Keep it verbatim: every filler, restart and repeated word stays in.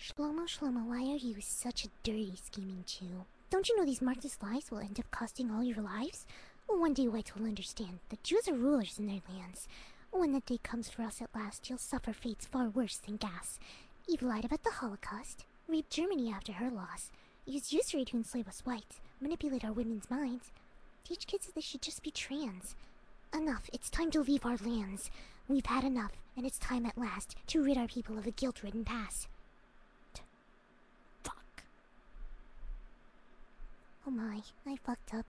Shlomo, Shlomo, why are you such a dirty, scheming Jew? Don't you know these Marxist lies will end up costing all your lives? One day whites will understand that Jews are rulers in their lands. When that day comes for us at last, you'll suffer fates far worse than gas. Eve lied about the Holocaust, raped Germany after her loss, used usury to enslave us whites, manipulate our women's minds, teach kids that they should just be trans. Enough, it's time to leave our lands. We've had enough, and it's time at last to rid our people of a guilt-ridden past. Fuck. Oh my, I fucked up.